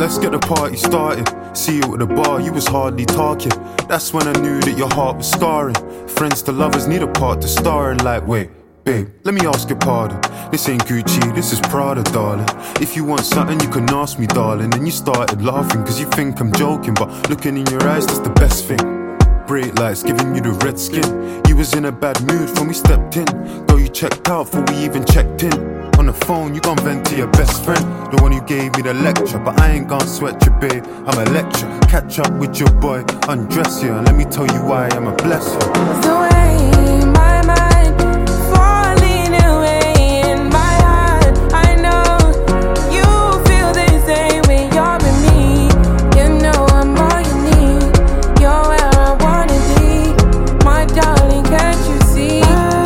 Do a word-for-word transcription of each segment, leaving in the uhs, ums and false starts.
let's get the party started. See you at the bar, you was hardly talking. That's when I knew that your heart was scarring. Friends to lovers need a part to star in. Like, wait, babe, let me ask your pardon. This ain't Gucci, this is Prada, darling. If you want something, you can ask me, darling. And you started laughing, cause you think I'm joking. But looking in your eyes, that's the best thing. Bright lights giving you the red skin. You was in a bad mood when we stepped in. Though you checked out before we even checked in. On the phone, you gon' vent to your best friend, the one who gave me the lecture. But I ain't gon' sweat you, babe, I'm a lecture. Catch up with your boy, undress you, and let me tell you why I'm a blessing. The way my mind falling away in my heart, I know you feel the same way. You're with me, you know I'm all you need. You're where I wanna be, my darling, can't you see?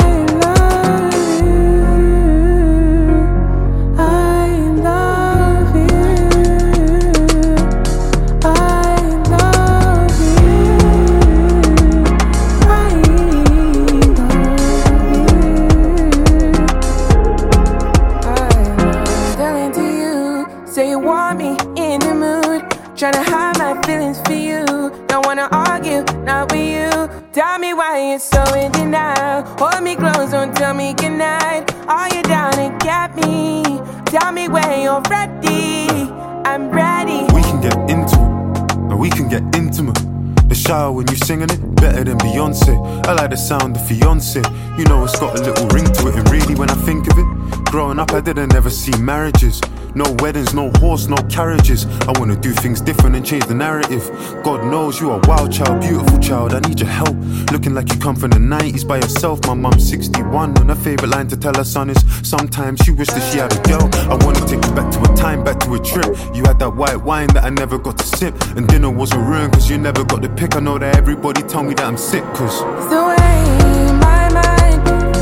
Say you want me in the mood, tryna hide my feelings for you. Don't wanna argue, not with you. Tell me why you're so in denial. Hold me close, don't tell me goodnight. Are you down to get me? Tell me when you're ready. I'm ready. We can get into it, and we can get intimate. The shower when you singing it, better than Beyonce. I like the sound of fiance. You know it's got a little ring to it. And really when I think of it, growing up I didn't ever see marriages. No weddings, no horse, no carriages. I wanna do things different and change the narrative. God knows you are a wild child, beautiful child, I need your help. Looking like you come from the nineties by yourself. My mum's sixty-one and her favourite line to tell her son is sometimes she wished that she had a girl. I wanna take you back to a time, back to a trip. You had that white wine that I never got to sip. And dinner wasn't ruined cause you never got the pick. I know that everybody tell me that I'm sick cause it's the way my mind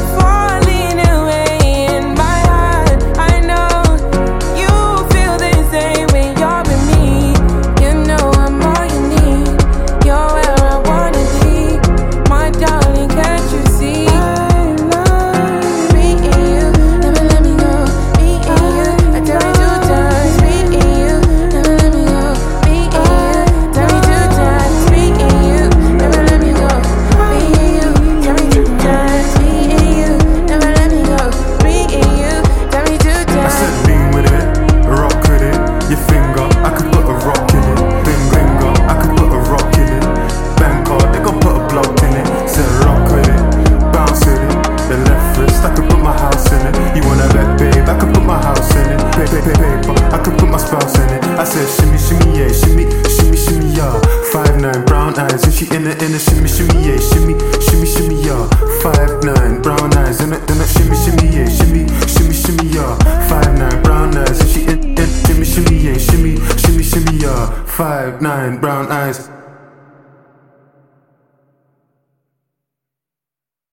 falling away in my heart, I know you feel the same way. You're with me, you know I'm all you need. You're where I wanna be, my darling, can't you see? I love me and you, never let me go. Me and you, I tell you two times. Me and you, never let me go. Me and you, tell me two times. Me and you, never let me go. Me and you, tell me two times. Me and you, never let me go. Me and you, tell me two times. I said lean with it, rock with it. Your finger, I could put a rock in it. Bing finger, I could put a rock in it. Bang card, they gon' put a block in it. Said rock with it, bounce with it. The left wrist, I could put my house in it. You wanna bet, babe, I could put my house in it. Pay, pay, pay, paper, I could put my spouse in it. I said shimmy, shimmy, yeah, shimmy, shimmy, shimmy, yeah. Five nine, brown eyes, and she in it, in it, shimmy, shimmy, yeah, shimmy, shimmy, shimmy, yeah. Five nine, brown eyes, in it, in it, shimmy, shimmy, yeah, shimmy, shimmy, shimmy, yeah. Five nine, brown eyes, and she in it, shimmy, shimmy, yeah, shimmy, shimmy, shimmy, yeah. Five nine, brown eyes.